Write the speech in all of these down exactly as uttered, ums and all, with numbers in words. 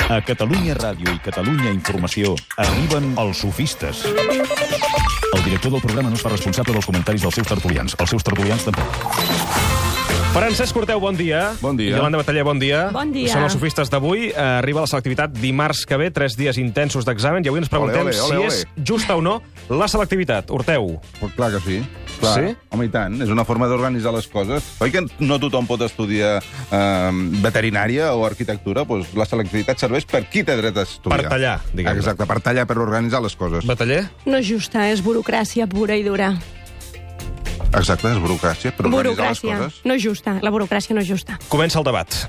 A Catalunya Ràdio i Catalunya Informació arriben els sofistes. El director del programa no es fa responsable dels comentaris dels seus tertulians. Els seus tertulians tampoc. Francesc Corteu, bon dia. Bon dia. Iolanda Bataller, bon dia. Bon dia. Són els sofistes d'avui. Uh, arriba la selectivitat dimarts que ve, tres dies intensos d'examen, i avui ens preguntem ole, ole, ole, si és justa o no la selectivitat. Horteu. Pues clar que sí. Clar. Sí? Home, i tant. És una forma d'organitzar les coses. Oi que no tothom pot estudiar eh, veterinària o arquitectura? Pues la selectivitat serveix per qui té dret a estudiar. Per tallar, diguem-ne. Exacte, per tallar, per organitzar les coses. Bataller? No és justa, és burocràcia pura i dura. Exacte, és burocràcia, per organitzar les Burocràcia. coses. No és justa, la burocràcia no és justa. Comença el debat.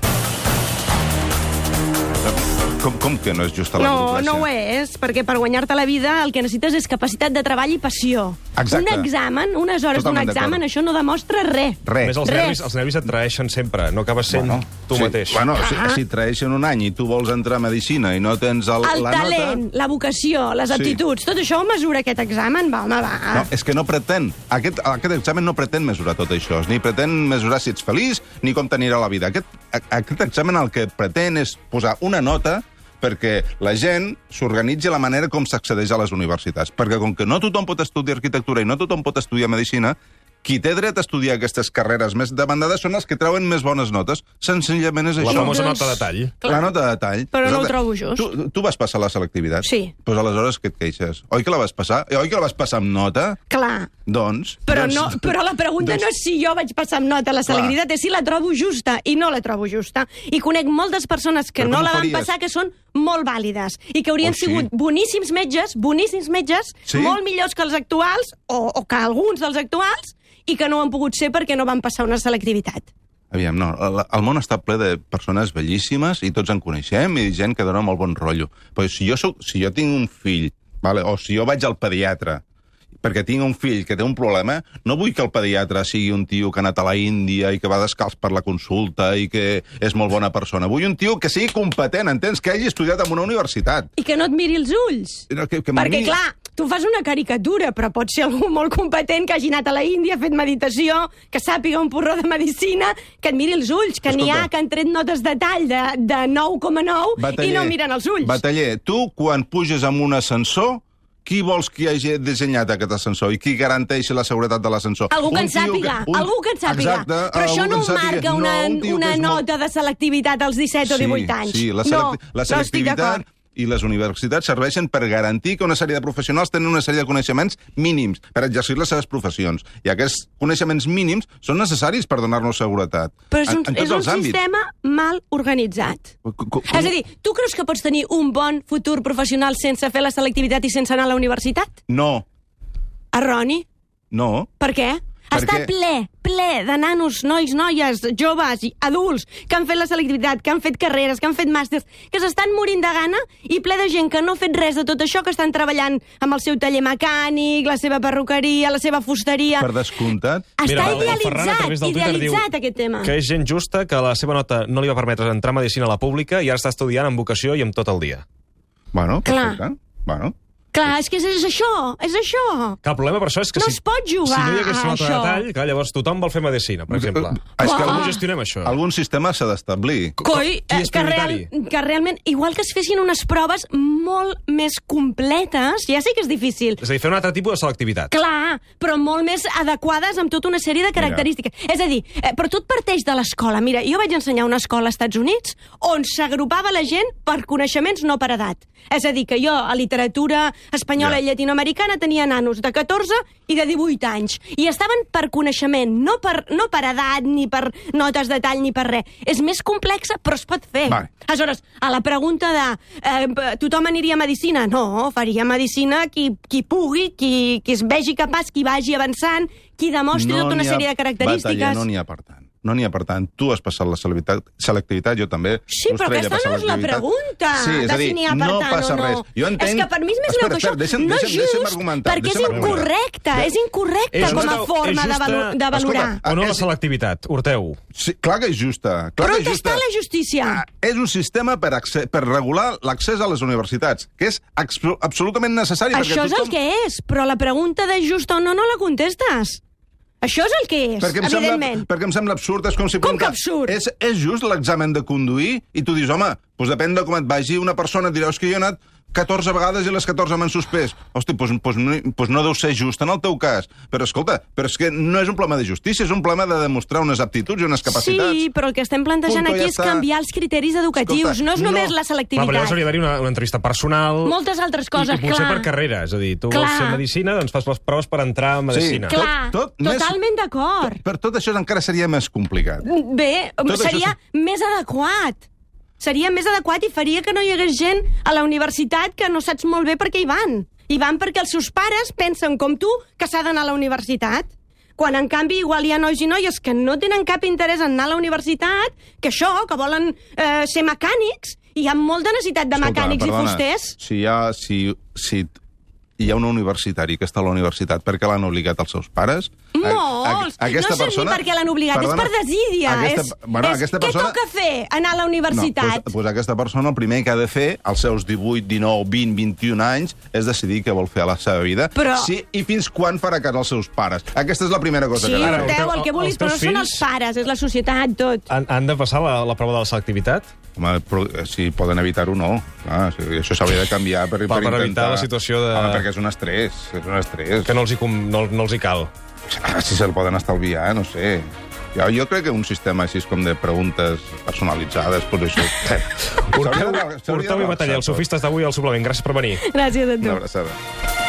Com, com que no és justa la No, burocràcia? no ho és, perquè per guanyar-te la vida el que necessites és capacitat de treball i passió. Exacte. Un examen, unes hores d'un Totalment examen, d'acord. això no demostra res. Res. A més, els Res. nervis, els nervis et traeixen sempre. No acabes sent Bueno, tu sí. mateix. Bueno, si, Ah. si et traeixen un any i tu vols entrar a Medicina i no tens el, El la talent, nota... la vocació, les Sí. aptituds, tot això ho mesura aquest examen? Va, home, va. No, és que no pretén. Aquest, aquest examen no pretén mesurar tot això. Ni pretén mesurar si ets feliç, ni com t'anirà la vida. Aquest, a- aquest examen el que pretén és posar una nota perquè la gent s'organitzi la manera com s'accedeix a les universitats. Perquè com que no tothom pot estudiar arquitectura i no tothom pot estudiar medicina, qui té dret a estudiar aquestes carreres més demandades són els que treuen més bones notes. Senzillament és La això. famosa Doncs- nota de tall. Clar. La nota de tall. Però no ho Exacte. trobo just. Tu, tu vas passar la selectivitat? Sí. Doncs aleshores què et queixes? Oi que la vas passar? Oi que la vas passar amb nota? Clar. Doncs... Però, doncs, no, però la pregunta doncs, no és si jo vaig passar amb nota la selectivitat, és si la trobo justa, i no la trobo justa. I conec moltes persones que Però no com la ho van faries? passar, que són molt vàlides, i que haurien Oh, sí? sigut boníssims metges, boníssims metges, Sí? molt millors que els actuals, o, o que alguns dels actuals, i que no han pogut ser perquè no van passar una selectivitat. Aviam, no, el, el món està ple de persones bellíssimes i tots en coneixem i gent que dona molt bon rotllo. Però si jo, soc, si jo tinc un fill, vale, o si jo vaig al pediatre perquè tinc un fill que té un problema, no vull que el pediatre sigui un tio que ha anat a la Índia i que va descalç per la consulta i que és molt bona persona. Vull un tio que sigui competent, entens? Que hagi estudiat en una universitat. I que no et miri els ulls. Que, que Perquè, miri- clar, tu fas una caricatura, però pot ser algú molt competent que hagi anat a la Índia, fet meditació, que sàpiga un porró de medicina, que et miri els ulls, que n'hi ha Escolta. que han tret notes de tall de, de nou coma nou i no miren els ulls. Bataller, tu, quan puges amb un ascensor, qui vols que hagi dissenyat aquest ascensor i qui garanteixi la seguretat de l'ascensor? Algú que Un en tio sàpiga, un- algú que en sàpiga. Exacte, però això algú no que ho en sàpiga. marca una, No, un tio una que és molt- nota de selectivitat als disset o divuit anys. Sí, la, no, selecti la no estic selectivitat d'acord. i les universitats serveixen per garantir que una sèrie de professionals tenen una sèrie de coneixements mínims per exercir les seves professions. I aquests coneixements mínims són necessaris per donar-nos seguretat. Però és un, en, en tots és un els àmbits. sistema mal organitzat. Com- com- És a dir, tu creus que pots tenir un bon futur professional sense fer la selectivitat i sense anar a la universitat? No, Erroni. no. Per què? Per Està què? ple, ple de nanos, nois, noies, joves i adults que han fet la selectivitat, que han fet carreres, que han fet màsters, que s'estan morint de gana, i ple de gent que no ha fet res de tot això, que estan treballant amb el seu taller mecànic, la seva perruqueria, la seva fusteria. Per descomptat. Està Mira, el- el idealitzat, Ferran, a través del Twitter, idealitzat diu aquest tema. Que és gent justa, que la seva nota no li va permetre entrar a Medicina a la pública i ara està estudiant amb vocació i amb tot el dia. Bueno, Clar. perfecte. Bueno. Clar, és que és, és això, és això. Que el problema per això és que No si, es pot jugar si no hi hagués a nota de això. tall, clar, llavors tothom vol fer Medicina, per exemple. És que Ah. Com algun, ho gestionem, això? algun sistema s'ha d'establir. Coi, Qui és eh, que, real, prioritari? que realment, igual que es fessin unes proves molt més completes, ja sé que és difícil, És a dir, fer un altre tipus de selectivitat. clar, però molt més adequades amb tota una sèrie de característiques. Mira. És a dir, eh, però tot parteix de l'escola. Mira, jo vaig ensenyar a una escola als Estats Units on s'agrupava la gent per coneixements, no per edat. És a dir, que jo a literatura espanyola Ja. i llatinoamericana tenia nanos de catorze i de divuit anys. I estaven per coneixement, no per, no per edat, ni per notes de tall, ni per res. És més complexa, però es pot fer. Vale. Aleshores, a la pregunta de eh, tothom aniria a Medicina? No, faria Medicina qui, qui pugui, qui, qui es vegi capaç, qui vagi avançant, qui demostri tota una n'hi ha- sèrie de característiques. Bataller, no n'hi ha per tant. No n'hi ha per tant. Tu has passat la selectivitat, selectivitat jo també. Sí, però Estrella aquesta passa no és la selectivitat. pregunta, Sí, és de a dir, si n'hi ha per no tant passa o no. res. Jo entenc... És que per mi és més espera, greu que espera, això. deixa'm, no és deixa'm, deixa'm just, argumentar, perquè és deixa'm argumentar. incorrecte, és incorrecte És com a justa- forma és de, justa- valu de valorar. Escolta, O no la és- selectivitat, Horteu? Sí, clar que és justa. Clar Però que on és justa. està la justícia? Ah, és un sistema per, acce- per regular l'accés a les universitats, que és abso- absolutament necessari. Això perquè és el tothom... que és, però la pregunta de just o no no la contestes. Això és el que és, perquè em evidentment. Sembla, perquè em sembla absurd. És com si Com que preguntar, absurd? És, és just l'examen de conduir? I tu dius, home, doncs depèn de com et vagi. Una persona et dirà, és que jo he anat catorze vegades i les catorze m'han suspès. Hosti, doncs, doncs, no, doncs no deu ser just en el teu cas. Però escolta, però és que no és un problema de justícia, és un problema de demostrar unes aptituds i unes capacitats. Sí, però el que estem plantejant Punto, aquí ja és està. canviar els criteris educatius. Escolta, no és només no. la Clar, però selectivitat. llavors hauria d'haver una, una entrevista personal... Moltes altres I, coses, i potser clar. per carrera. És a dir, tu Clar. vols fer medicina, doncs fas les proves per entrar a medicina. Sí, Clar, Tot- tot més- totalment d'acord. Per tot això encara seria més complicat. Bé, Tot això seria més adequat. Seria més adequat i faria que no hi hagués gent a la universitat que no saps molt bé per què hi van. Hi van perquè els seus pares pensen com tu que s'ha d'anar a la universitat. Quan, en canvi, igual hi ha nois i noies que no tenen cap interès en anar a la universitat, que això, que volen eh, ser mecànics, i hi ha molta necessitat de mecànics i fusters. Si hi ha, si, si hi ha un universitari que està a la universitat perquè l'han obligat els seus pares... Molts! A, a, aquesta no sé persona, ni per què l'han obligat, perdona, és per desídia. Aquesta, és, bueno, és, aquesta què persona, toca fer? Anar a la universitat? No, doncs, doncs aquesta persona el primer que ha de fer, als seus divuit, dinou, vint, vint-i-un anys, és decidir què vol fer a la seva vida. Però... Sí, i fins quan farà cas als seus pares. Aquesta és la primera cosa Sí, que ha de fer. Horteu, el que vulguis, els però teus no són fills- els pares, és la societat, tot. Han, han de passar la, la prova de la selectivitat? Home, però, eh, si poden evitar-ho, no. Ah, això s'hauria de canviar per, Per- per intentar... evitar la situació de- Home, perquè és un estrès, és un estrès. Que no els hi, com- no, no els hi cal. Ah, si se'l poden estalviar, no sé. Jo, jo crec que un sistema així com de preguntes personalitzades, doncs això... Horteu, S'hauria de- s'hauria de Horteu i Bataller, relaxar els tot. sofistes d'avui al suplement. Gràcies per venir. Gràcies a tu. Una abraçada.